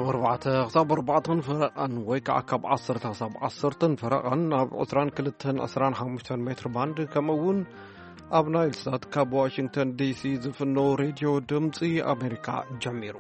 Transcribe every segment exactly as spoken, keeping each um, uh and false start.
أربعة خصاب أربعة فرقا ويكع كاب عصر خصاب عصرتن فرقا عسران كلتن عسران حمشتن متر باند كمون أب نايل سات كاب واشنطن دي سي زفنو راديو دمصي أمريكا جميرو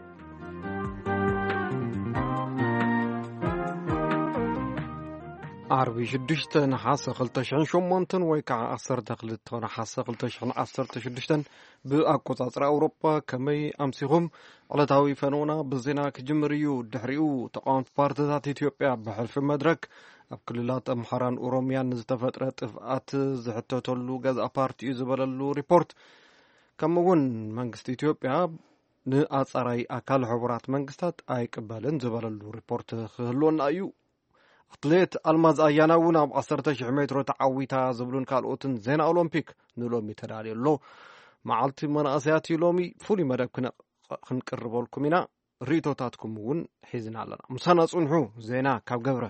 عربي شدشتن حاسة خلتشن شمونتن ويكع عصر دخلتن حاسة خلتشن عصر تشدشتن بأقوطاطر أوروبا كمي أمسيهم على تاوي فنونا بزينا كجمريو دحريو تقام بارتزات إثيوبيا بحلف المدرك أبكللات أمحران أوروميان نزتفترة تفقات زحتوتولو غاز أبارتي زباللو ريبورت كمون منغست إثيوبيا نأصاري أكال حبرات منغستات أي قبالن زباللو ريبورت خلون أيو أطليت الماز أياناونا بعصرة شح متر تعويتا زبلون كالوتن زين أولمبيك نلومي تدالي اللو معالتي مناسياتي لومي فولي مدب كنا خنقربو لكم هنا ريتوتاتكم ون حيزنا لنا مسانا صنحو زينا كاب قبره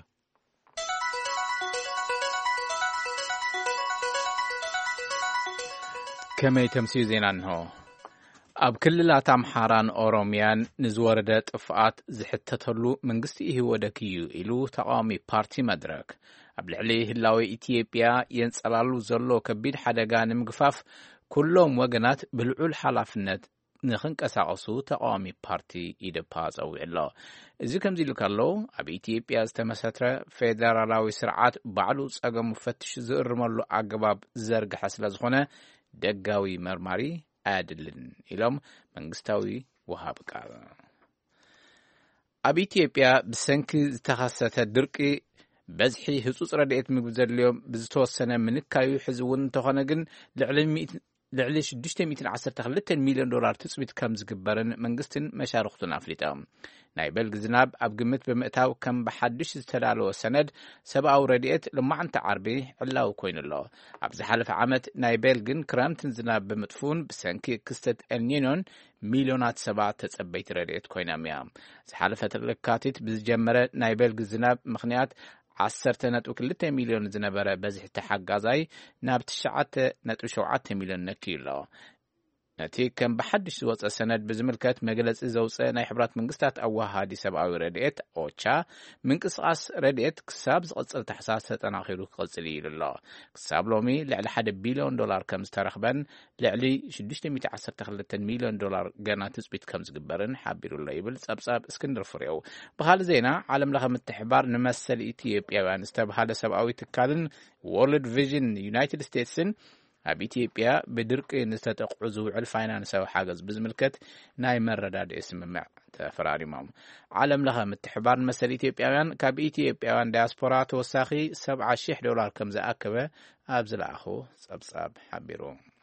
كما يتمسي زينا انهو اب كللات امحاران اوروميان نزورده طفات زحتتلو منغستي هو دكيو ኢሉ ተቃዋሚ ፓርቲ መድረክ ኣብ ልዕሊ ህላዊ ኢትዮጵያ የንጸላሉ ዘሎ ከቢድ ሓደጋ ንምግፋፍ ኩሎም ወገናት ብልዑል ሓላፍነት ንኽንቀሳቀሱ ተቃዋሚ ፓርቲ ኢደፓ ጸውዕሎ እዚ ከምዚ ልካሎ ኣብ ኢትዮጵያ ዝተመሰረተ ፌደራላዊ ስርዓት ባዕሉ ጸገሙ ፈትሽ ዝእርመሉ ኣገባብ ዘርግሐ ስለ ዝኾነ ደጋዊ መርማሪ አያድልን ኢሎም መንግስታዊ ወሃብ ቃል ኣብ ኢትዮጵያ ብሰንኪ ዝተኸሰተ ድርቂ በዝሒ ህጹጽ ረድኤት ምግቢ ዘድልዮም ብዝተወሰነ ምንካዩ ሕዝውን እንተኾነ ግን ልዕሊ ሽዱሽተ ሚእትን ዓሰርተ ክልተ ሚልዮን ዶላር ትጽቢት ከም ዝግበርን መንግስትን መሻርክቱን ኣፍሊጦም ናይ በልግ ዝናብ ኣብ ግምት ብምእታው ከም ብሓድሽ ዝተዳለወ ሰነድ ሰብኣዊ ረድኤት ልማዓንቲ ዓርቢ ዕላው ኮይኑሎ ኣብ ዝሓለፈ ዓመት ናይ በልግን ክረምትን ዝናብ ብምጥፉን ብሰንኪ ክስተት ኤልኒኖን ሚልዮናት ሰባት ተጸበይቲ ረድኤት ኮይኖም እዮም ዝሓለፈ ለካቲት ብዝጀመረ ናይ በልግ ዝናብ ምኽንያት عشرة نتو كلتا مليون زنبرة بزح تحقازاي ناب تشعات نتو شوعات مليون نكيلو نتي كان بحدش وصل سند بزملكات مجلس زوجة ناي حبرات من قصات أوها دي سبعة رديت أوتشا من قصاص رديت كساب قصة تحساس تناخيرو قصلي لله كساب لومي لعلى حد بليون دولار كم استرخبن لعلي شدشت ميت عشر تخلت مليون دولار جانا تثبت كم زجبرن حابيرو الليبل سب سب اسكندر فريو بحال زينا عالم لها متحبار نمثل إثيوبيا وانستب هذا سبعة تكالن وورلد فيجن يونايتد ستيتسن ኣብ ኢትዮጵያ ብድርቂ ንዝተጠቕዑ ዝውዕል ፋይናንሳዊ ሓገዝ ብዝምልከት ናይ መረዳድ ስምምዕ ተፈራሪሞም ዓለም ለኸ ምትሕባር መሰል ኢትዮጵያውያን ካብ ኢትዮጵያውያን ዳያስፖራ ተወሳኺ ሰብዓ ሽሕ ዶላር ከም ዝኣከበ ኣብ ዝለኣኹ ጸብጻብ ሓቢሩ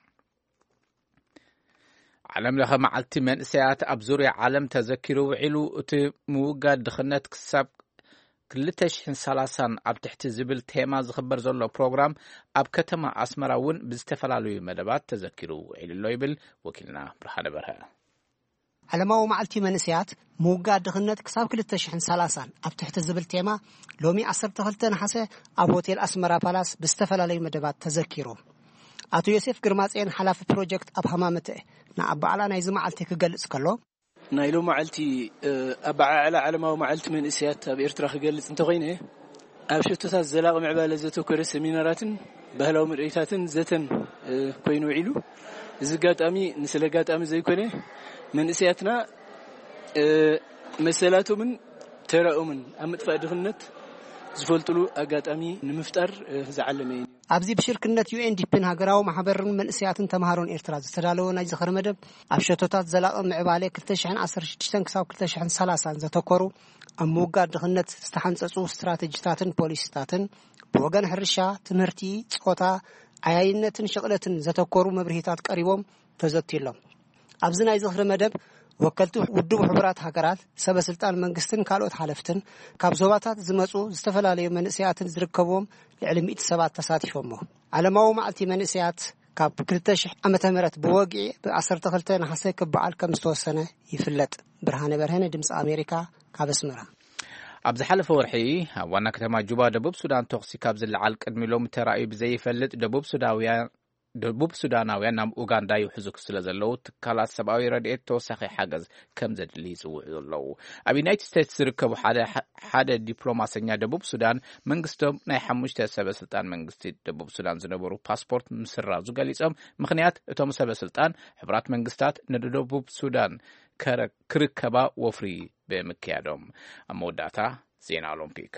ዓለም ለኸ መዓልቲ መንእሰያት ኣብ ዙርያ ዓለም ተዘኪሩ ውዒሉ እቲ ምውጋድ ድኽነት ክሳብ ክልተ ሽሕን ሰላሳን ኣብ ትሕቲ ዝብል ቴማ ዝኽበር ዘሎ ፕሮግራም ኣብ ከተማ ኣስመራ እውን ብዝተፈላለዩ መደባት ተዘኪሩ ውዒሉ ይብል ወኪልና ብርሃነ በርሀ ዓለማዊ መዓልቲ መንእሰያት ምውጋድ ድኽነት ክሳብ ክልተ ሽሕን ሰላሳን ኣብ ትሕቲ ዝብል ቴማ ሎሚ ዓሰርተ ክልተ ነሓሰ ኣብ ሆቴል ኣስመራ ፓላስ ብዝተፈላለዩ መደባት ተዘኪሩ ኣቶ ዮሴፍ ግርማጽዮን ሓላፊ ፕሮጀክት ኣብ ሃማመተ ንኣብ በዓላ ናይዚ መዓልቲ ክገልጽ ከሎ ናይሎ መዓልቲ ኣበዓላ ዓለማዊ መዓልቲ መንእሰያት ኣብ ኤርትራ ክገልጽ እንተኾይነ ኣብ ሽቶታት ዘላቕ ምዕባለ ዘተኮረ ሰሚናራትን ባህላዊ ምርኢታትን ዘተን ኮይኑ ውዒሉ እዚ ጋጣሚ ንስለ ጋጣሚ ዘይኮነ መንእሰያትና መሰላቶምን ተራኦምን ኣብ ምጥፋእ ድኽነት ዝፈልጥሉ ኣጋጣሚ ንምፍጣር ዝዓለመ እዩ ኣብዚ ብሽርክነት ዩኤንዲፒን ሃገራዊ ማሕበርን መንእሰያትን ተማሃሮን ኤርትራ ዝተዳለወ ናይ ዝኽሪ መደብ ኣብ ሸቶታት ዘላቕ ምዕባለ ክልተ ሽሕን ዓሰርተ ሽዱሽተ ክሳብ ክልተ ሽሕን ሰላሳን ዘተኮሩ ኣብ ምውጋድ ድኽነት ዝተሓንጸጹ ስትራቴጂታትን ፖሊሲታትን ብወገን ሕርሻ ትምህርቲ ጾታ ዓያይነትን ሸቕለትን ዘተኮሩ መብርሂታት ቀሪቦም ተዘቲሎም ኣብዚ ናይ ዝኽሪ መደብ ወከልቱ ውድብ ሕብራት ሃገራት ሰበስልጣን መንግስትን ካልኦት ሓለፍትን ካብ ዞባታት ዝመጹ ዝተፈላለዩ መንእሰያትን ዝርከብዎም ልዕሊ ሚእቲ ሰባት ተሳቲፎም ዓለማዊ መዓልቲ መንእሰያት ካብ ክልተ ሽሕ ዓመተ ምህረት ብወግዒ ብዓሰርተ ክልተ ነሓሰ ክበዓል ከም ዝተወሰነ ይፍለጥ ብርሃነ በርሀነ ድምፂ ኣሜሪካ ካብ ኣስመራ ኣብ ዝሓለፈ ወርሒ ኣብ ዋና ከተማ ጁባ ደቡብ ሱዳን ተኽሲ ካብ ዝለዓል ቅድሚ ሎሚ ተራእዩ ብዘይፈልጥ ደቡብ ሱዳውያን ደቡብ ሱዳናውያን ናብ ኡጋንዳ ይሕዙ ስለ ዘለው ትካላት ሰብአዊ ረድኤት ተወሳኺ ሓገዝ ከም ዘድሊ ይጽውዑ ዘለው ኣብ ዩናይትድ ስቴትስ ዝርከቡ ሓደ ሓደ ዲፕሎማሰኛ ደቡብ ሱዳን መንግስቶም ናይ ሓሙሽተ ሰበስልጣን መንግስቲ ደቡብ ሱዳን ዝነበሩ ፓስፖርት ምስራዙ ገሊጾም ምኽንያት እቶም ሰበስልጣን ሕብራት መንግስታት ንደቡብ ሱዳን ክርከባ ወፍሪ ብምክያዶም ኣብ መወዳእታ ዜና ኦሎምፒክ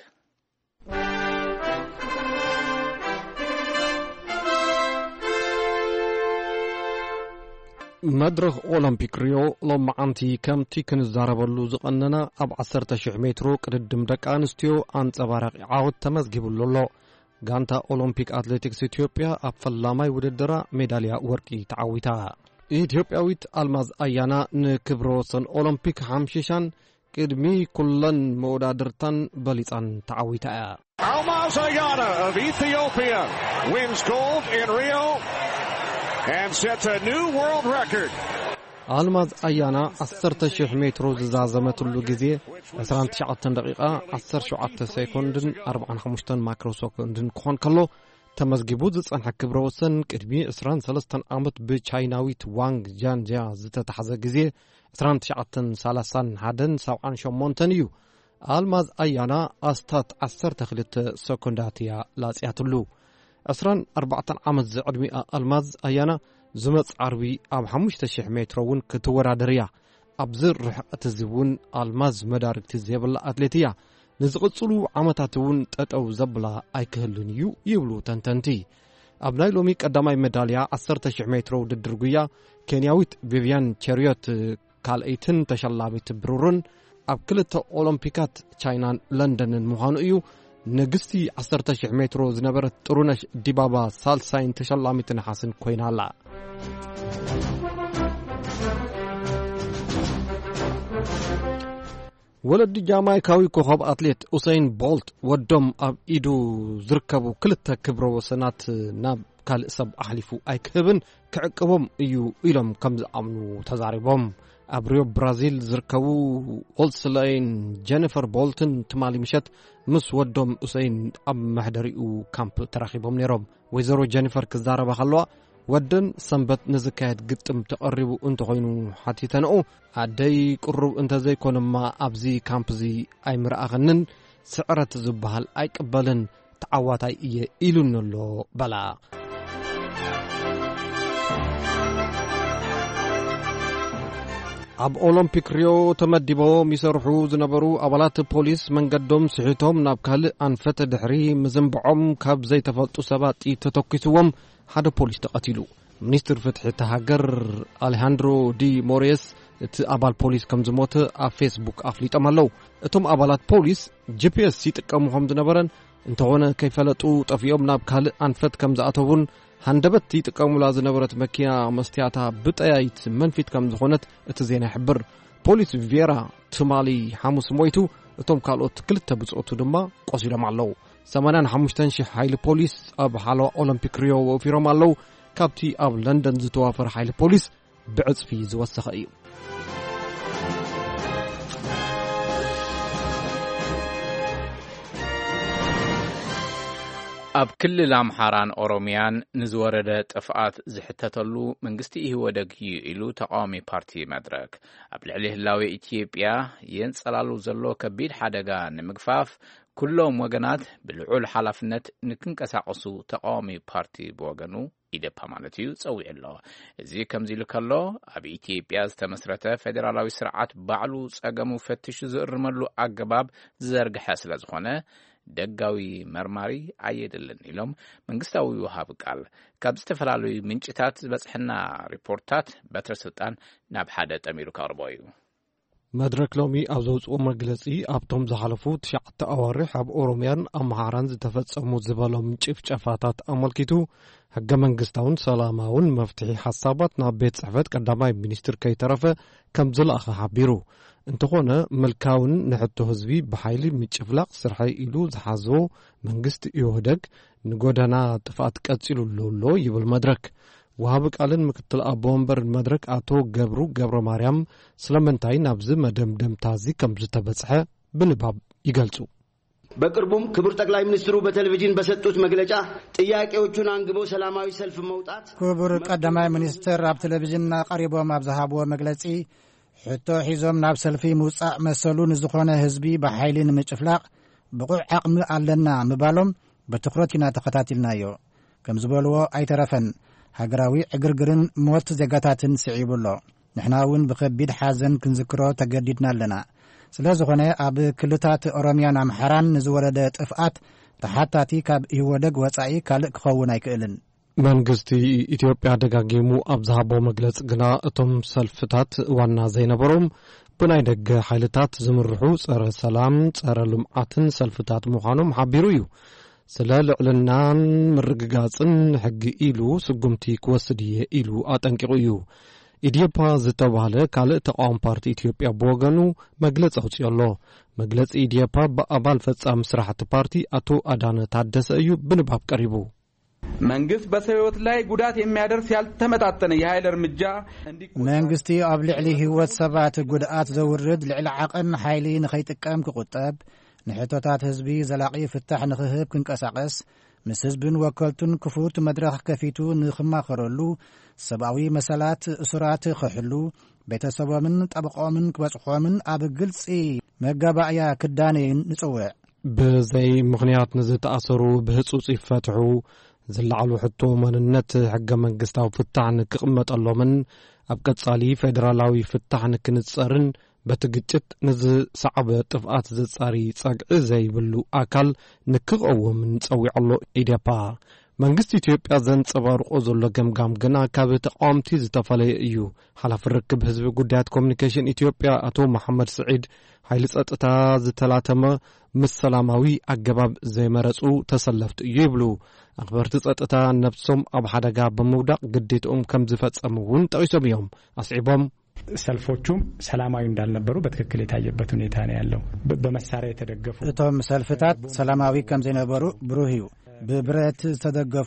مدرخ أولمبيك ريو لما عنتي كم تيكن الزاربلو زقننا أب عشرة شح مترو قدم دك أنستيو عن تبارك عاود تمزجب اللولو غانتا أولمبيك أتلتيكس إثيوبيا أب فلاماي وددرا ميداليا ورقي تعويتا إثيوبياويت ألماز أيانا نكبروسن أولمبيك حمشيشان قدمي كلن مودادرتان بليتان تعويتا Almaz Ayana of Ethiopia wins gold in Rio and sets a new world record. ألماز أيانا عشرة شح مترو زازمت اللو جزء عشرة تسعة دقيقة عشرة شعات سكوندن أربعة خمستن مايكرو سكوندن كون كله تمزجبوز عن حكبروسن كربي عشرة ثلاثة عمت بتشايناويت وانغ جان جا زت تحزق جزء عشرة تسعة ثلاثة هادن سوعان شمونتنيو ألماز أيانا أستات عشرة تخلت سكونداتيا لاسياتلو عشرة أربعة عمت زعدمي ألماز أيانا زمت عربي أب حمشت شح مترون كتورا دريا أبزر رحقة الزبون ألماز مدارك تزيبلا أتلتيا نزغطلو عمتاتون تأو زبلا أيكهلنيو يبلو تنتنتي أبناي لوميك قدامي ميداليا عشرة شح مترو ددرغويا كينياويت فيفيان تشيريوت كالأيتن تشلابي تبرورن أب كلتا أولمبيكات تشاينان لندن مهانو إيو نجستي عشرة شح مترو زنبرت ترونش ديبابا سالساين تشلامي تنحاسن كوينالا ولد جامايكاوي كوخب أتليت أوسين بولت ودم أب إيدو زركبو كلتا كبرو وسنات ناب كال سب أحلفو أي كهبن كعقبهم إيو إلم كمز أمنو تزاربهم أبريو برازيل زركبو أولسلاين جينيفر بولتن تمالي مشت مس ودم أوسين أب محدريو كامب تراخيبهم نيروم ويزرو جينيفر كزارة بخلوا ودن سنبت نزكايت قطم تقربو انت خوينو حتي تنقو عدي قرب انت زي كون ما ابزي كامبزي اي مرأغنن سعرت زبهال اي قبلن تعواتاي ايه إلون اللو بلا اب أولمبيك ريو تمدبو ميسرحو زنبرو أبالات بوليس من قدوم سحيتهم نابكال أنفت دحري مزنبعهم كاب زي تفلتو سبات اي تتوكسوهم حدا بوليس تقتلو منستر فتح تهاجر أليهاندرو دي موريس أبال بوليس كم زموت على فيسبوك أفليت أمالو اتم أبالات بوليس جي بي اس سيت كمهم دنبرن انتونا كيف لتو طفيهم نابكال أنفت كم زاتوون هندبت تيتقامو لازنبرت مكينا مستياتا بطايت منفيت كم زخونت اتزينا حبر بوليس فيرا تمالي حاموس مويتو اتم كالوت كلتا بصوتو دما قصيلهم علو ثمانين حمشتن شي حيل بوليس اب حالو أولمبيك ريو وفيرم علو كابتي اب لندن زتوافر حيل بوليس بعصفي زوسخ ايو أب كل الأمحاران أوروميان نزورد طفقات زحتتلو منغستي إيهودكي إلو تقامي بارتي مدرك أب العليه اللاوي إثيوبيا ينصلالو زلو كبير حدقا نمقفاف كلهم وغنات بالعول حلفنت نكنكساقسو تقامي بارتي بوغنو إيدبا مالتيو تصوي الله زي كمزي لكالو أب إثيوبيا استمسرته فدرالاوي سرعات بعلو ساقمو فتشو زرملو أقباب زرق حاسل زخونه ደጋዊ መርማሪ አየደለን ኢሎም መንግስታዊ ውሃብ ቃል ካብ ዝተፈላለዩ ምንጭታት ዝበጽሕና ሪፖርታት በትረ ስልጣን ናብ ሓደ ጠሚሩ ካርቦዩ መድረክ ሎሚ ኣብ ዘውፅኦ መግለጺ ኣብቶም ዝሓለፉ ትሽዓተ ኣዋርሕ ኣብ ኦሮምያን ኣምሃራን ዝተፈጸሙ ዝበሎም ጭፍጨፋታት ኣመልኪቱ ሕገ መንግስታውን ሰላማውን መፍትሒ ሓሳባት ናብ ቤት ጽሕፈት ቀዳማይ ሚኒስትር ከይተረፈ ከም ዝለኣኸ ሓቢሩ እንተኾነ መልካውን ንሕቶ ህዝቢ ብሓይሊ ምጭፍላቕ ስርሐይ ኢሉ ዝሓዘቦ መንግስቲ ኢህወደግ ንጎደና ጥፋት ቀጺሉሉ ኣሎ ይብል መድረክ وهاب قالن مكتل أبو ومبر المدرك أتو جبرو جبر مريم سلمنتاي نبز مدم دم تازي كم زتبصحة بنباب يجلسو በቅርቡም ክቡር ጠቅላይ ሚኒስትሩ በቴሌቪዥን በሰጡት መግለጫ ጥያቄዎቹን አንግበው ሰላማዊ ሰልፍ መውጣት ክቡር ቀዳማይ ሚኒስትር ኣብ ቴሌቪዥን ቀሪቦም ኣብ ዝሃብዎ መግለጺ ሕቶ ሒዞም ናብ ሰልፊ ምውጻእ መሰሉ ንዝኾነ ህዝቢ ብሓይሊ ንምጭፍላቕ ብቑዕ ዓቕሚ ኣለና ምባሎም በትኹረት ኢና ተኸታቲልናዮ ከም ዝበልዎ ኣይተረፈን ሃገራዊ ዕግርግርን ሞት ዜጋታትን ስዒቡሎ ንሕና እውን ብከቢድ ሓዘን ክንዝክሮ ተገዲድና ኣለና ስለዝኾነ ኣብ ክልታት ኦሮሚያን ኣምሓራን ንዝወለደ ጥፍኣት ተሓታቲ ካብ ይወደግ ወጻኢ ካልእ ክኸውን ኣይክእልን መንግስቲ ኢትዮጵያ ደጋጊሙ ኣብ ዝሃቦ መግለጽ ግና እቶም ሰልፍታት ዋና ዘይነበሮም ብናይ ደገ ሓይልታት ዝምርሑ ጸረ ሰላም ጸረ ልምዓትን ሰልፍታት ምዃኖም ሓቢሩ እዩ ስለ ልዕልናን ምርግጋጽን ሕጊ ኢሉ ስጉምቲ ክወስድ እየ ኢሉ ኣጠንቂቑ እዩ ኢዴፓ ዝተባህለ ካልእ ተቃዋሚ ፓርቲ ኢትዮጵያ ብወገኑ መግለጽ ኣውፅኡ ኣሎ መግለጽ ኢዴፓ በአባል ፈጻሚ ስራሕቲ ፓርቲ አቶ አዳነ ታደሰ እዩ ብንባብ ቀሪቡ መንግስት በሰውት ላይ ጉዳት የሚያደርስ ያልተመጣጠነ የኃይል እርምጃ መንግስቲ ኣብ ልዕሊ ህይወት ሰባት ጉዳት ዘውርድ ልዕሊ ዓቀን ኃይሊ ንኸይጥቀም ክቁጠብ ንሕቶታት ህዝቢ ዘላቂ ፍታሕ ንኽህብ ክንቀሳቀስ ምስ ህዝብን ወከልቱን ክፉት መድረኽ ከፊቱ ንኽማኸረሉ ሰብኣዊ መሰላት እሱራት ክሕሉ ቤተሰቦምን ጠበቆምን ክበጽሖምን ኣብ ግልጺ መጋባእያ ክዳነይን ንጽውዕ ብዘይ ምኽንያት ንዝተኣሰሩ ብህጹጽ ይፈትሑ ዝለዓሉ ሕቶ መንነት ሕገ መንግስታዊ ፍታሕ ንክቕመጠሎምን ኣብ ቀጻሊ ፌደራላዊ ፍታሕ ንክንጸርን በትግጭት ንዝሰዓበ ጥፍኣት ዝጻሪ ጸግዒ ዘይብሉ ኣካል ንክቐውምን ጸዊዖሎ ኢዴፓ መንግስቲ ኢትዮጵያ ዘንጸባርቆ ዘሎ ገምጋም ግና ካብ ተቃዋምቲ ዝተፈለየ እዩ ሓላፊ ርክብ ህዝቢ ጉዳያት ኮሙኒኬሽን ኢትዮጵያ አቶ መሐመድ ስዒድ ኃይሊ ጸጥታ ዝተላተመ ምስ ሰላማዊ ኣገባብ ዘይመረጹ ተሰለፍቲ እዩ ይብሉ ኣኽበርቲ ጸጥታ ነፍሶም ኣብ ሓደጋ ብምውዳቕ ግዴትኦም ከም ዝፈጸሙ እውን ጠቂሶም እዮም አስዒቦም ሰልፎቹም ሰላማዊ እንዳልነበሩ በትክክል የታየበት ሁኔታ ነው ያለው በመሳሪያ የተደገፉ እቶም ሰልፍታት ሰላማዊ ከም ዘይነበሩ ብሩህ እዩ ብብረት ዝተደገፉ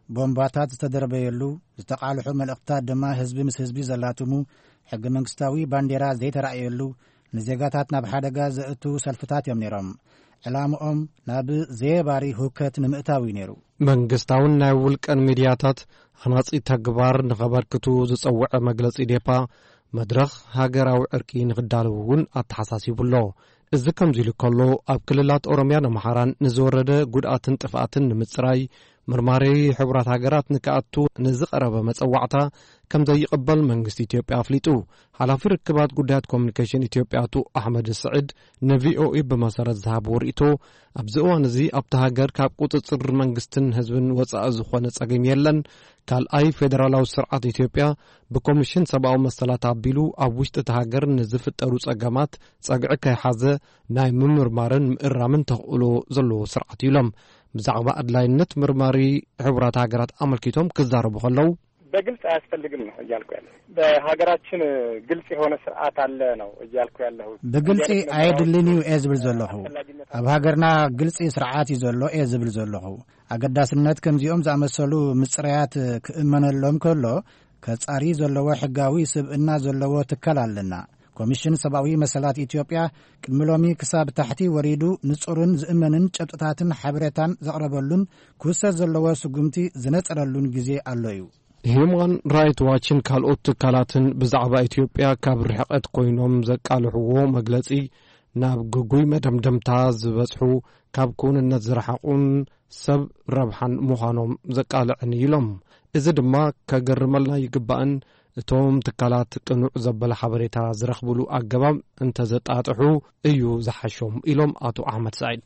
ቦምባታት ዝተደረበየሉ ዝተቃልሑ መልእኽትታት ድማ ህዝቢ ምስ ህዝቢ ዘላትሙ ሕገ መንግስታዊ ባንዴራ ዘይተራእየሉ ንዜጋታት ናብ ሓደጋ ዘእቱ ሰልፍታት እዮም ነይሮም ዕላምኦም ናብ ዘየባሪ ሁከት ንምእታዊ ነይሩ መንግስታውን ናይ ውልቀን ሚድያታት ኸናጺ ተግባር ንኸበርክቱ ዝጸውዐ መግለጺ ኢዴፓ መድረኽ ሃገራዊ ዕርቂ ንኽዳለውን ኣተሓሳሲቡሎ እዚ ከምዚ ኢሉ ከሎ ኣብ ክልላት ኦሮሚያን ኣምሓራን ንዝወረደ ጉድኣትን ጥፍኣትን ንምጽራይ ምርማሪ ሕብራት ሃገራት ንክኣቱ ንዝቐረበ መጸዋዕታ ከም ዘይቕበል መንግስቲ ኢትዮጵያ ኣፍሊጡ ሓላፊ ርክባት ጉዳያት ኮሙኒኬሽን ኢትዮጵያ አቶ ኣሕመድ ስዕድ ንቪኦኤ ብመሰረት ዝሃብዎ ርእቶ ኣብዚ እዋን እዚ ኣብቲ ሃገር ካብ ቁፅፅር መንግስትን ህዝብን ወጻኢ ዝኾነ ጸገም የለን ካልኣይ ፌደራላዊ ስርዓት ኢትዮጵያ ብኮሚሽን ሰብኣዊ መሰላት ኣቢሉ ኣብ ውሽጢ እቲ ሃገር ንዝፍጠሩ ጸገማት ጸግዒ ከይሓዘ ናይ ምምርማርን ምእራምን ተኽእሎ ዘለዎ ስርዓት ኢሎም ብዛዕባ ኣድላይነት ምርማሪ ሕብራት ሃገራት አመልኪቶም ክዛረቡ ከለው በግልጽ አያስፈልግም ነው እያልኩ ያለው በሀገራችን ግልጽ የሆነ ስርዓት አለ ነው እያልኩ ያለው በግልጽ አይድልኒው ኤዝብል ዘለኹ ኣብ ሃገርና ግልጽ ስርዓት ይዘሎ ኤዝብል ዘለኹ አገዳስነት ከምዚኦም ዝኣመሰሉ ምጽራያት ክእመነሎም ከሎ ከጻሪ ዘለዎ ሕጋዊ ስብዕና ዘለዎ ትካል ኣለና ኮሚሽን ሰብኣዊ መሰላት ኢትዮጵያ ቅድሚሎሚ ክሳብ ታሕቲ ወሪዱ ንጹርን ዝእመንን ጨብጥታትን ሓበሬታን ዘቕረበሉን ክውሰድ ዘለዎ ስጉምቲ ዝነጸረሉን ግዜ ኣሎ እዩ ሂዩማን ራይት ዋችን ካልኦት ትካላትን ብዛዕባ ኢትዮጵያ ካብ ርሕቀት ኮይኖም ዘቃልሕዎ መግለጺ ናብ ጉጉይ መደምደምታ ዝበጽሑ ካብ ኩንነት ዝረሓቁን ሰብ ረብሓን ምዃኖም ዘቃልዕን ኢሎም እዚ ድማ ከገርመልና ይግባእን እቶም ትካላት ቅኑዕ ዘበለ ሓበሬታ ዝረኽብሉ ኣገባብ እንተዘጣጥሑ እዩ ዝሓሾም ኢሎም አቶ ኣሕመድ ሰዒድ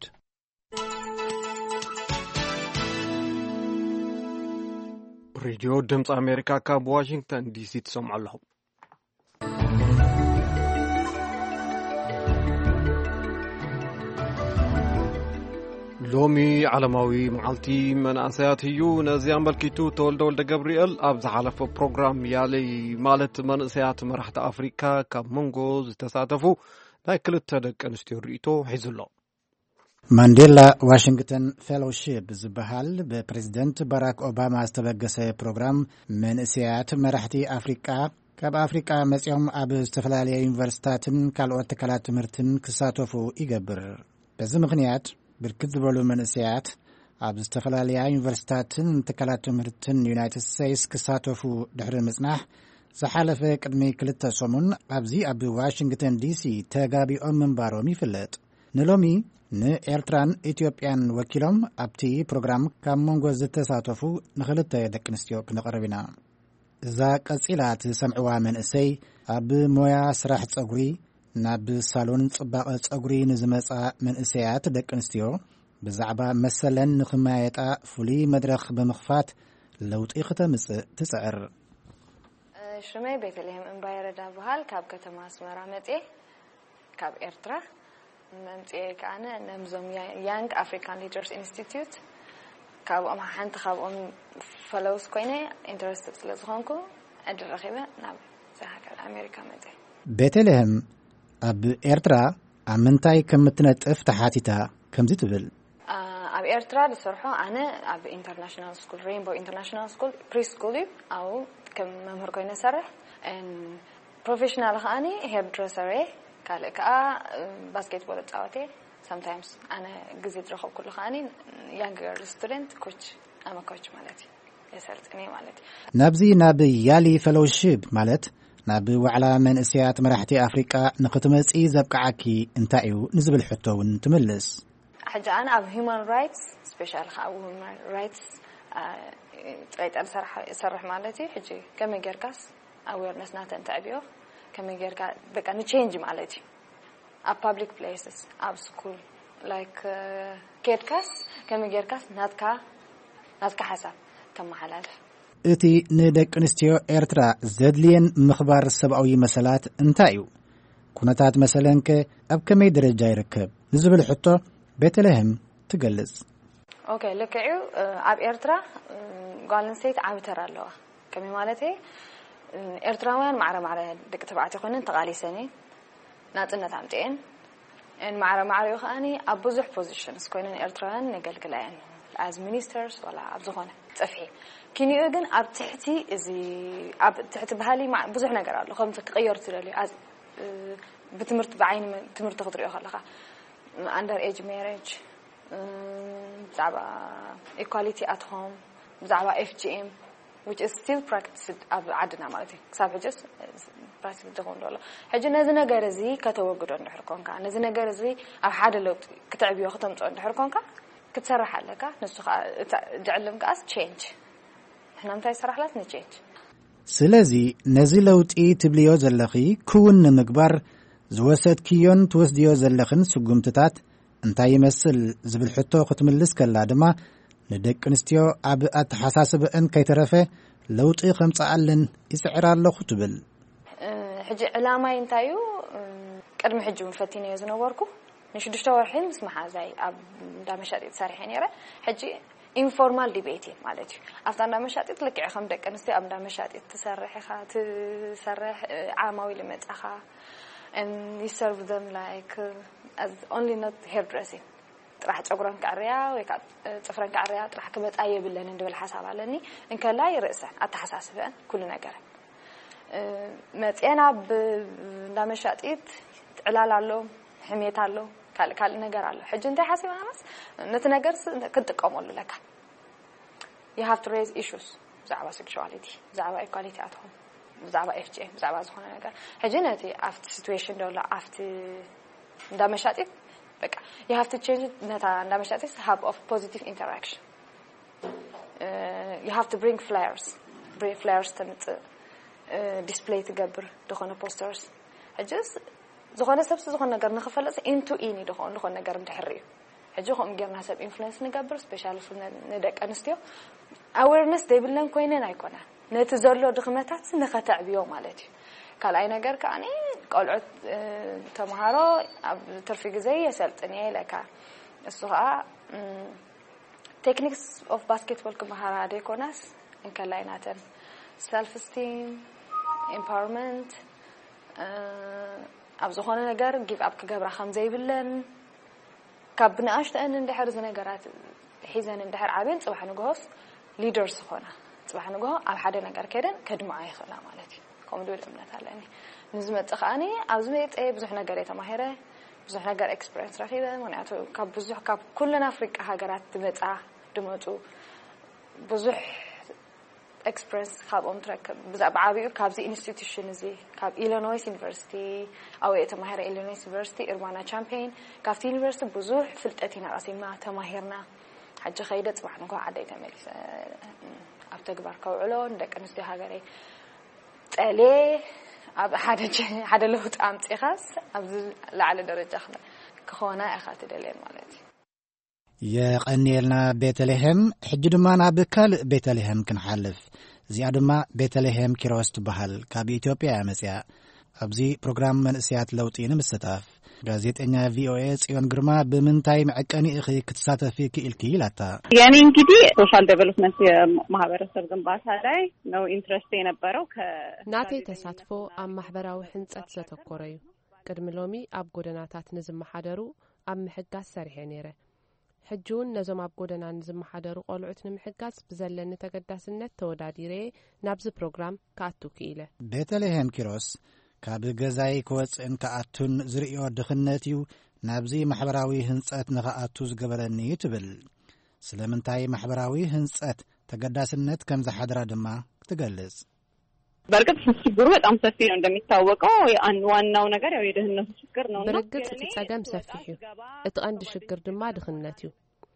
ሬዲዮ ድምፂ ኣሜሪካ ካብ ዋሽንግተን ዲሲ ትሰምዑ ኣለኹም ሎሚ ዓለማዊ መዓልቲ መንእሰያት እዩ ነዚ ኣመልኪቱ ተወልደ ወልደ ገብርኤል ኣብ ዝሓለፈ ፕሮግራም ያለይ ማለት መንእሰያት መራሕቲ ኣፍሪካ ካብ መንጎ ዝተሳተፉ ናይ ክልተ ደቂ ኣንስትዮ ርእቶ ሒዙሎ ማንዴላ ዋሽንግተን ፌሎውሺፕ ዝበሃል ብፕሬዚደንት ባራክ ኦባማ ዝተበገሰ ፕሮግራም መንእሰያት መራሕቲ ኣፍሪካ ካብ ኣፍሪካ መጽኦም ኣብ ዝተፈላለየ ዩኒቨርሲታትን ካልኦት ትካላት ትምህርትን ክሳተፉ ይገብር በዚ ምኽንያት ብርክት ዝበሉ መንእሰያት ኣብ ዝተፈላለዩ ዩኒቨርሲቲታትን ትካላት ትምህርትን ዩናይትድ ስቴትስ ክሳተፉ ድሕሪ ምጽናሕ ዝሓለፈ ቅድሚ ክልተ ሰሙን ኣብዚ ኣብ ዋሽንግተን ዲሲ ተጋቢኦም ምንባሮም ይፍለጥ። ንሎሚ ንኤርትራን ኢትዮጵያን ወኪሎም ኣብቲ ፕሮግራም ካብ መንጎ ዝተሳተፉ ንኽልተ ደቂ ኣንስትዮ ክነቕርብ ኢና። እዛ ቀጺላ ትሰምዕዋ መንእሰይ ኣብ ሞያ ስራሕ ጸጉሪ ናብ ሳሎን ጽባቐ ጸጉሪ ንዝመጻ መንእሰያት ደቂ ኣንስትዮ ብዛዕባ መሰለን ንኽማየጣ ፍሉይ መድረኽ ብምኽፋት ለውጢ ኽተምጽእ ትጽዕር። ሽመይ ቤተልሔም እምባይረዳ በሃል ካብ ከተማ አስመራ መጽ ካብ ኤርትራ መምጽ ከአነ ነምዞም ያንግ አፍሪካን ሊደርስ ኢንስቲትዩት ካብኦም ሓንቲ ካብኦም ፈሎውስ ኮይነ ኢንተረስትድ ስለዝኾንኩ ኣድረኺበ ናብ ሃገር ኣሜሪካ መጽ። ቤተልሔም ኣብ ኤርትራ ኣብ ምንታይ ከም እትነጥፍ ተሓቲታ ከምዚ ትብል። ኣብ ኤርትራ ዝሰርሖ ኣነ ኣብ ኢንተርናሽናል ስኩል ሬንቦ ኢንተርናሽናል ስኩል ፕሪስኩል ኣው ከም መምህር ኮይነ ሰርሕ en professional khani hairdresser kale ka basketball ጻወቴ sometimes ana gize ድረኸው ኩሉ khani younger student coach am a coach ማለት የሰርጥኔ ማለት ናብዚ ናብ ያሊ fellowship ማለት ናብ ዋዕላ መንእስያት መራሕቲ አፍሪካ ንኽትመጺ ዘብቃዓኪ እንታይ እዩ ንዝብል ሕቶውን ትመልስ። ሕጂ ኣነ ኣብ human rights special ካብ human rights ጥራይጠር ሰርሕ ማለት እዩ። ሕጂ ከመይ ጌርካስ awareness ናተን ተዕብዮ ከመይ ጌርካ በቃ ንቼንጅ ማለት እዩ። ኣብ public places ኣብ school like ኬድካስ ከመይ ጌርካስ ናትካ ናትካ ሓሳብ ተመሓላልፍ። እቲ ንደቂ ኣንስትዮ ኤርትራ ዘድልየን ምኽባር ሰብኣዊ መሰላት እንታይ እዩ? ኩነታት መሰለንከ ኣብ ከመይ ደረጃ ይርከብ ንዝብል ሕቶ ቤተልሔም ትገልጽ። ኦኬ ለከዩ ኣብ ኤርትራ ጓልንስቴት ዓብተር ኣለዋ ከመይ ማለት እዩ ኤርትራውያን ማዕረ ማዕረ ደቂ ተባዕትዮ ኮይነን ተቃሊሰኒ ናጽነት ኣምጤን en ማዕረ ማዕረ ይኸኣኒ ኣብ ብዙሕ ፖዚሽንስ ኮይነን ኤርትራውያን ነገልግላየን as ministers ወላ ኣብ ዝኾነ ጽፍሒ كنيو ግን ኣብ ትሕቲ እዚ ኣብ ትሕቲ ባህሊ ብዙሕ ነገር ኣሎ ከም ክቀየር ትደልዩ as ብትምህርት بعين ትምህርት ክትሪኦ ከለኻ under age marriage ብዛዕባ equality at home ብዛዕባ F G M which is still practiced ኣብ ዓድና ማለት እዩ ክሳብ ሕጂስ practiced ዝኾን ዘሎ ሕጂ ነዚ ነገር እዚ ከተወግዶ እንድሕር ኮንካ ነዚ ነገር እዚ ኣብ ሓደ ለውጥ ክትዕብዮ ከተምጽኦ እንድሕር ኮንካ ክትሰርሕ ኣለካ ንሱ ጅዕልምካስ change ሕናምታይ ሰራሕላት ንቼንጅ። ስለዚ ነዚ ለውጢ ትብልዮ ዘለኺ ክውን ንምግባር ዝወሰድክዮን ትወስድዮ ዘለኽን ስጉምትታት እንታይ ይመስል ዝብል ሕቶ ክትምልስ ከላ ድማ ንደቂ ኣንስትዮ ኣብ ኣተሓሳስበአን ከይተረፈ ለውጢ ከምጽኣለን ይስዕር ኣለኹ ትብል። ሕጂ ዕላማይ እንታይ እዩ ቅድሚ ሕጂ ፈቲነዮ ዝነበርኩ ንሽዱሽተ ወርሒ ምስ መሓዛይ ኣብ እንዳመሻጢት ሰሪሐ ነይረ ሕጂ informal debate ማለት እዩ ኣብታ እንዳመሻጢት ልክዕ ከም ደቂ ኣንስትዮ ኣብ እንዳመሻጢት ትሰርሕ ኢኻ ትሰርሕ ዓማዊ ለመጻኻ and you serve them like uh, as only not hairdressing ጥራሕ ጸጉረን ካርያ ወይ ካ ጽፍረን ካርያ ጥራሕ ከመጣ የብለን እንደብል ሓሳብ ኣለኒ እንከላይ ርእሰን ኣተሓሳስበን ኩሉ ነገር መጽና እንዳመሻጢት ዕላል ኣሎ ሕሜት ኣሎ ካል ካል ነገር አለ ሕጂ እንታይ ሓሲባናስ ነቲ ነገር ክትጥቀመሉ ለካ you have to raise issues ብዛዕባ sexuality ብዛዕባ equality at home ብዛዕባ F G M ብዛዕባ ዝኾነ ነገር ሕጂ ነቲ after situation ደውላ after እንዳመሻጢት በቃ you have to change ነታ እንዳመሻጢት have of positive interaction uh, you have to bring flyers bring flyers ተምጽ display ትገብር ዝኾነ posters ሕጂስ ዝኾነ ሰብስ ዝኾነ ነገር ንኽፈልጽ into in ይደኾን ዝኾነ ነገር እንድሕርዩ ሕጂ ኸም ጌርና ሰብ ኢንፍሉዌንስ ንገብር ስፔሻሊ ንደቂ ኣንስትዮ awareness ደይብለን ኮይነን ኣይኮናን ነቲ ዘሎ ድኽመታት ንኸተዕብዮ ማለት እዩ። ካልኣይ ነገር ከኣኒ ቆልዑት ተምሃሮ ኣብ ትርፊ ግዜ የሰልጥን እየ ኢለካ እሱ ከዓ ቴክኒክስ ኦፍ ባስኬትቦል ክመሃራ ደይኮናስ እንከላይ ናተን self esteem empowerment ኣብ ዝኾነ ነገር give up ክገብራ ከም ዘይብለን ካብ ንኣሽተን እንድሕር ዝነገራት ሒዘን እንድሕር ዓብን ጽባሕ ንግሆስ ሊደርስ ኾና ጽባሕ ንግሆ ኣብ ሓደ ነገር ከደን ከድምዓ ይኽእላ ማለት እዩ ከምኡ ድብል እምነት ኣለኒ ንዝመጽእ ኸኣኒ ኣብዚ መጽእ ብዙሕ ነገር የተማሂረ ብዙሕ ነገር ኤክስፒሪየንስ ረኺበ ምክንያቱ ካብ ብዙሕ ካብ ኩለን ኣፍሪቃ ሃገራት ትመጻ ድመጹ ብዙሕ ኤክስፒሪየንስ ካብኦም ትረክብ ብዛዕባ ዓብዩ ካብዚ ኢንስቲትዩሽን እዚ ካብ ኢሊኖይስ ዩኒቨርሲቲ ኣው የተማሃረ ኢሊኖይስ ዩኒቨርሲቲ እርባና ቻምፒየን ካብቲ ዩኒቨርሲቲ ብዙሕ ፍልጠት ኢና ቀሲምና ተማሂርና حج خيدة صباح نكون عدي تملس أبتكبر كوعلو ندك نستي هاجري عليه أب حدا حدا له تأمت إخاص أب لعلى درجة خلا كخونا أخات دليل مالتي يا قنيلنا بيتلهم حجد ما نابكال بيتلهم كنحلف زيادة ما بيتلهم كيروست بحال كابي إثيوبيا مسيا أبزي برنامج من سيات لوطين مستطاف ጋዜጠኛ ቪኦኤ ጽዮን ግርማ በመንታይ ማዕቀኒ እኺ ክትሳተፊ ክኢልቲ ይላታ ያኔ እንግዲህ ሶሻል ዴቨሎፕመንት የማህበረሰብ ግንባታ ላይ ነው ኢንትረስት የነበረው ከናቴ ተሳትፎ ኣብ ማህበራዊ ህንጸት ዘተኮረዩ ቅድሚ ሎሚ ኣብ ጎደናታት ንዝመሓደሩ ኣብ ምሕጋዝ ሰሪሐ ነይረ ሕጁን ነዞም ኣብ ጎደና ንዝመሓደሩ ቆልዑት ንምሕጋዝ ብዘለኒ ተገዳስነት ተወዳዲረ ናብዚ ፕሮግራም ካቱ ክኢለ ቤተልሔም ኪሮስ ካብ ገዛይ ክወፅን ከኣቱን ዝርእዮ ድኽነትዩ ናብዚ ማሕበራዊ ህንጸት ንኸኣቱ ዝገበረኒ ትብል ስለምንታይ ማሕበራዊ ህንጸት ተገዳስነት ከም ዝሓድራ ድማ ትገልጽ በርግጥ ችግሩ በጣም ሰፊ ነው እንደሚታወቀው ዋናው ነገር ያው የድህነቱ ችግር ነው በርግጥ ጸገም ሰፊ እዩ እቲ ቀንዲ ችግር ድማ ድኽነት እዩ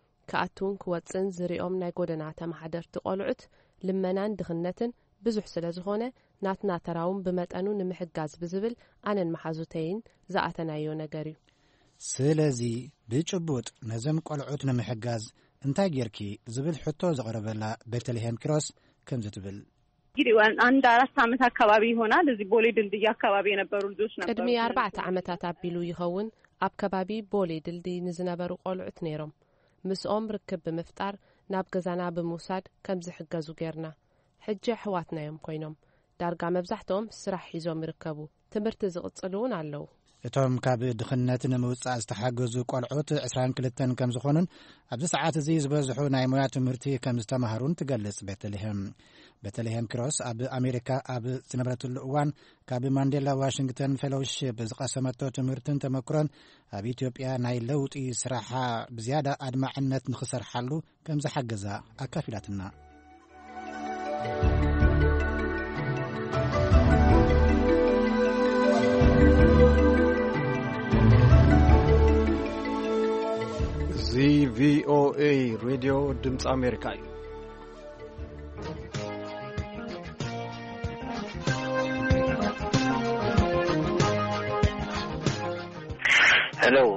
ከኣቱን ክወፅን ዝርእዮም ናይ ጎደና ተማሓደርቲ ቆልዑት ልመናን ድኽነትን ብዙሕ ስለ ዝኾነ ናትና ተራውን በመጠኑ ንምሕጋዝ ብዝብል ኣነን መሓዙተይን ዘኣተናዮ ነገር እዩ ስለዚ ብጭቡጥ ነዘም ቆልዑት ንምሕጋዝ እንታይ ጌርኪ ዝብል ሕቶ ዘቀረበላ ቤተልሔም ኪሮስ ከም ዝትብል እንግዲህ አንድ አራት ዓመት አካባቢ ይሆናል እዚህ ቦሌ ድልድይ አካባቢ የነበሩ ልጆች ነበሩ ቅድሚ አርባዕተ ዓመታት አቢሉ ይኸውን ኣብ ከባቢ ቦሌ ድልድይ ንዝነበሩ ቆልዑት ነይሮም ምስኦም ርክብ ብምፍጣር ናብ ገዛና ብምውሳድ ከም ዝሕገዙ ጌርና ሕጂ ሕዋትናዮም ኮይኖም ዳርጋ መብዛሕቶም ስራሕ ሒዞም ይርከቡ ትምህርቲ ዝቕጽሉን ኣለው እቶም ካብ ድኽነት ንምውጻእ ዝተሓገዙ ቆልዑት عشرين وكلتين ከም ዝኾኑን ኣብዚ ሰዓት እዚ ዝበዝሑ ናይ ሞያ ትምህርቲ ከም ዝተማሃሩን ትገልጽ ቤተልሔም ቤተልሔም ኪሮስ ኣብ ኣሜሪካ ኣብ ዝነበረትሉ እዋን ካብ ማንዴላ ዋሽንግተን ፌሎውሺፕ ዝቀሰመቶ ትምህርትን ተመክሮን ኣብ ኢትዮጵያ ናይ ለውጢ ስራሓ ብዝያዳ ኣድማዕነት ንኽሰርሓሉ ከም ዝሓገዛ ኣካፊላትና زي في او اي راديو دمص امريكا هلو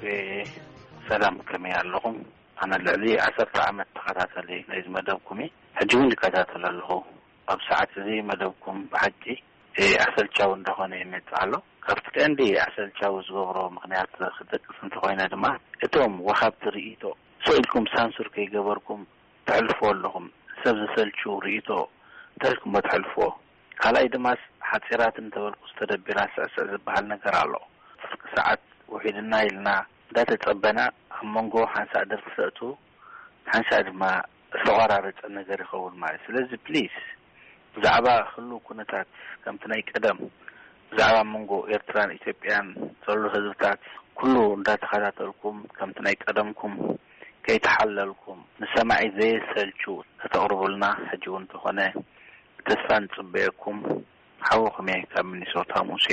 سلام كم يالهم انا اللي عشرة عامات تخاتلي لازم مدوبكمي حجون لكاتل له اب ساعات زي مدوبكم بحجي اي اصل تشاو እንደሆነ የመጣለው ከፍት እንዴ አሰል ቻው ዝገብሮ ምክንያት ክደቅስ እንትኾይና ድማ እቶም ወሃብት ርኢቶ ሰልኩም ሳንሱር ከይገበርኩም ተሕልፎ ኣለኹም ሰብ ዝሰልቹ ርኢቶ ተልኩም ተሕልፎ ካላይ ድማ ሓፂራትን ተበልኩ ዝተደብራ ስዕስዕ ዝበሃል ነገር ኣሎ ሰዓት ወሒድና ኢልና ዳተጸበና መንጎ ሓንሳ ደርሰቱ ሓንሳ ድማ ተቆራረጸ ነገር ይኸውን ማለት ስለዚህ ፕሊዝ ብዛዕባ ክሉ ኩነታት ከምቲ ናይ ቀደም ብዛዕባ መንጎ ኤርትራን ኢትዮጵያን ዘሎ ህዝብታት ኩሉ እንዳተኸታተልኩም ከምቲ ናይ ቀደምኩም ከይተሓለልኩም ንሰማዒ ዘይሰልቹ ተተቕርቡልና ሕጂ እውን ተኾነ ተስፋን ጽበየኩም ሓወኹም እየ ካብ ሚኒሶታ ሙሴ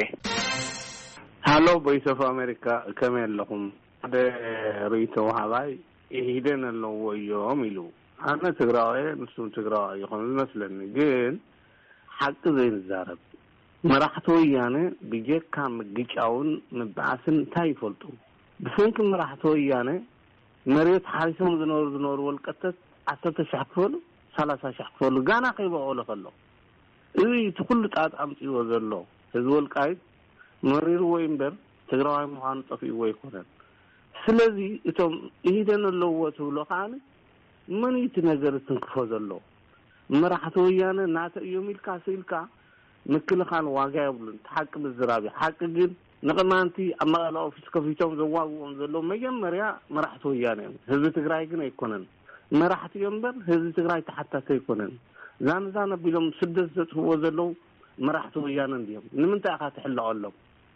ሃሎ ቮይስ ኦፍ አሜሪካ ከመይ ኣለኹም ሓደ ርኢቶ ወሃባይ ይሄደን ኣለዎ እዮም ኢሉ ኣነ ትግራዋይ ንሱም ትግራዋይ ይኾን ዝመስለኒ ግን ሓቂ ዘይንዛረብ መራሕቲ ወያነ ብጀካ ምግጫውን ምባዓስን እንታይ ይፈልጡ ብሰንኪ መራሕቲ ወያነ መሬት ሓሪሶም ዝነበሩ ዝነበሩ ወልቀተት عشرة ሺህ ክፈሉ ሰላሳ ሺህ ክፈሉ ጋና ከይበቆሎ ከሎ እዚ ትኩሉ ጣጥ ኣምጪዎ ዘሎ እዚ ወልቃይት መሪር ወይ እምበር ትግራዋይ ምዃኑ ጠፊእዎ ይኮነን ስለዚ እቶም ይሄደን ኣለዎ ትብሎ ኸዓነ ምን ይቲ ነገር ትንክፎ ዘሎ መራሕቲ ወያነ ናተ እዮም ኢልካ ስኢልካ ምክልኻን ዋጋ ይብሉን ተሓቂ ብዝራቢ ሓቂ ግን ንቕማንቲ ኣመቓላ ኦፊስ ከፊቶም ዘዋግዎም ዘሎ መጀመርያ መራሕቲ ወያነ እዮም ህዝቢ ትግራይ ግን ኣይኮነን መራሕቲ እዮም እምበር ህዝቢ ትግራይ ተሓታተ ኣይኮነን ዛንዛን ኣቢሎም ስደት ዘጥፍዎ ዘለዉ መራሕቲ ወያነ እንዲዮም ንምንታይ ኢኻ ትሕልቐሎም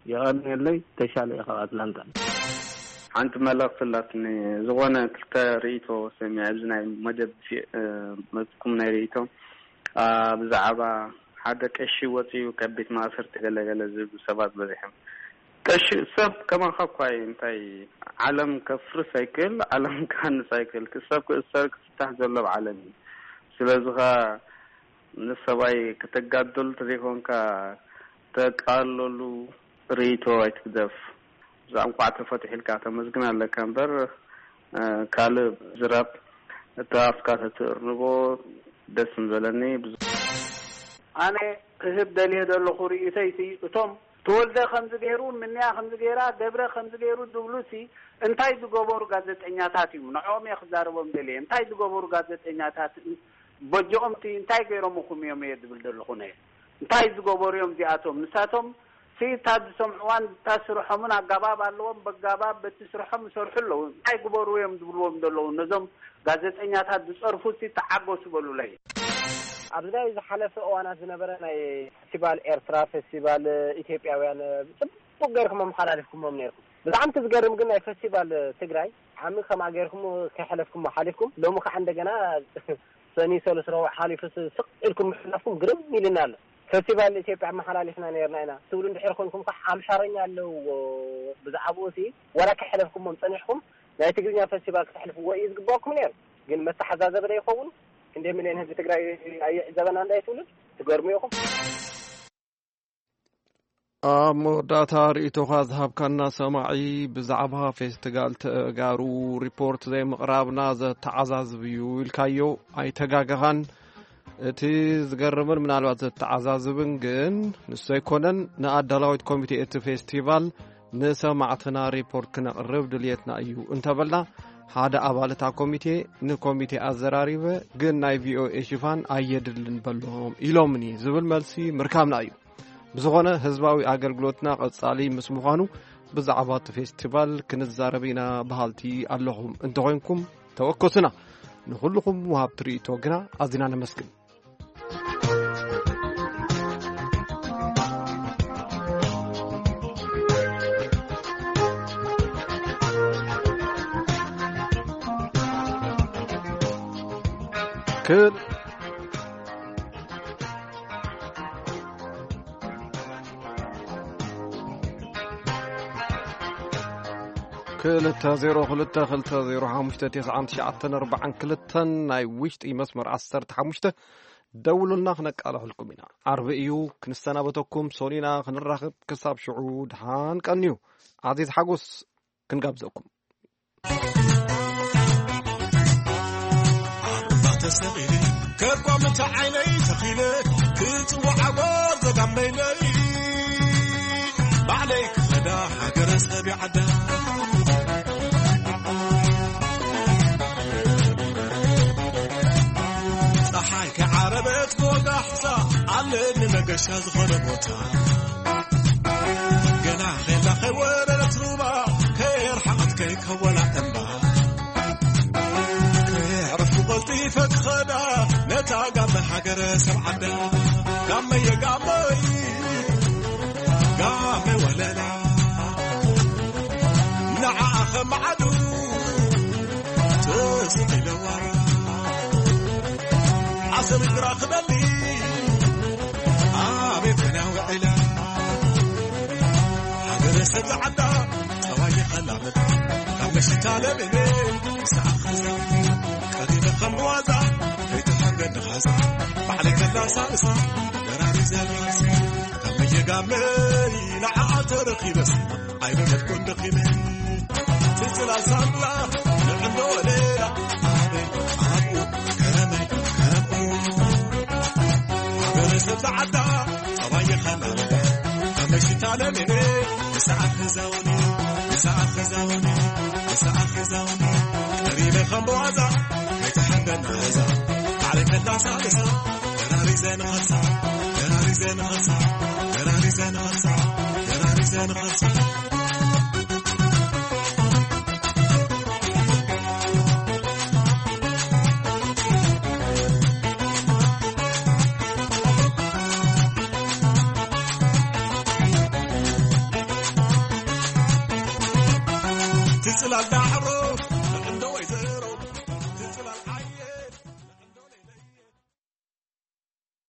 يغني لي تشالي أتلانتا أنت ملك فلاتني زوانا كلتا ريتو سمع زنا مدب في مذكم نريتو بزعبا هذا كشي وتي وكبت ما صرت قال قال زب سبات بزحم كشي سب كمان خقاي انتي عالم كفر سايكل عالم كان سايكل كسب كسر تحزل بعالمي سلازها نسباي كتقادل تريكون كا تقاللو ريتو ايتكدف زعم قاعد فتح الكاته مزقنا لكامبر كالب زراب تافكاته ترنبو دسم زلني أنا هب دليل دلخوري إتيتي توم تولد خمس جيرون مني خمس جيرات دبرة خمس جيرون دبلوسي انتاي دقابور غازت إنياتاتي نعوم يخزار بمدلي انتاي دقابور غازت إنياتاتي بجوم تي انتاي غيرهم مخوم يوم يدبل دلخونه انتاي دقابور يوم زياتهم نساتهم في تاد سمعوان تسرحهم عقباب اللهم بقباب بتسرحهم سرحلو انتاي دقابور يوم دبلوهم دلو نظام غازت إنياتات بصرفوسي تعقوس بلو لي أبدا إذا حلف أنا زنبرنا فيستيفال إيرترا فيستيفال إثيوبياويان بقولكم ما محلفكم ما منيركم بس عم تذكرهم قلنا فيستيفال تجري عم خم عجيركم كحلفكم ما حلفكم لو ما عندنا سني سولس روح حالي فس سق لكم محلفكم قرب ميلنا فيستيفال إثيوبيا ما حلفنا نيرنا هنا تقولون بحيركم عم شارينا لو بزعبوسي ولا كحلفكم ممتنحكم لا تقولون فيستيفال كحلفوا وإذ قباكم نير قل ما تحزاز بدأ يخون እንደ ምን አይነት ትግራይ ዘበና እንዳይትውልድ ትገርሚውኩም አሞዳታ ሪቶ ኻዝሃብ ካና ሰማዒ ብዛዕባ ፌስቲቫል ተጋሩ ሪፖርት ዘይ ምቅራብና ዘተዓዛዝብዩ ኢልካዮ አይተጋጋኻን እቲ ዝገርምን ምናልባት ዘተዓዛዝብን ግን ንሰይ ኮነን ንኣዳላዊት ኮሚቴ እቲ ፌስቲቫል ንሰማዕትና ሪፖርት ክነቅርብ ድልየትና እዩ እንተበልና هذا أبالة كوميتي نكوميتي أزراريبه جن ناي في أو إشفان أيدلن بلهم إلومني زبل ملسي مركامنا أيو بزغنا هزباوي أجر جلوتنا قصالي مسموخانو بزعبات فيستيفال كنزاربينا بحالتي اللهم انتوينكم توكسنا نخلكم وهابتري توقنا أزينا نمسكن كل كل تزيرو خلته خلته زيرو حمشته تسعة تسعة أربعة كلتن ناي وشت إي مسمر عصرت حمشته دولوا لنا خنق على حلكم هنا عربيو كنستنا بتوكم سولينا خنرخب كساب شعود هان كنيو عزيز حقوس كنقابزكم تسغيلي كرقوا متعيني تخيلك كنت وعوار زقميني بعليك غدا حقر سبي عدا صحايك عربت قود أحسا عليني مقشا زغربوتا قناح غيلا خيوان الاتروبا كير حقت كيك ولا انبا قلتي فكخنا نتاقى محقر سبعنا قامي يا قامي قامي ولا لا نعاخ معدو تسقي لورا عصر دراخ بلي عابتنا وعلا حقر سبعنا سواي خلامت قامشي تالبني ساعة خزامي خموازا يتحقق خازا بعلك لا سالسا قراري زال خاسي كم يقامي لعاة رقيبس عينو تكون دقيمي تسلا ساملا لعنو ليلة آمين آمو كرمي كرمو برسل تعدا صبايا خمامي كم يشتال مني نساء خزاوني نساء خزاوني نساء خزاوني قريبي خموازا يتحدث هذا عليك لا سالسا قراري زين خلصا قراري زين خلصا قراري زين خلصا قراري زين خلصا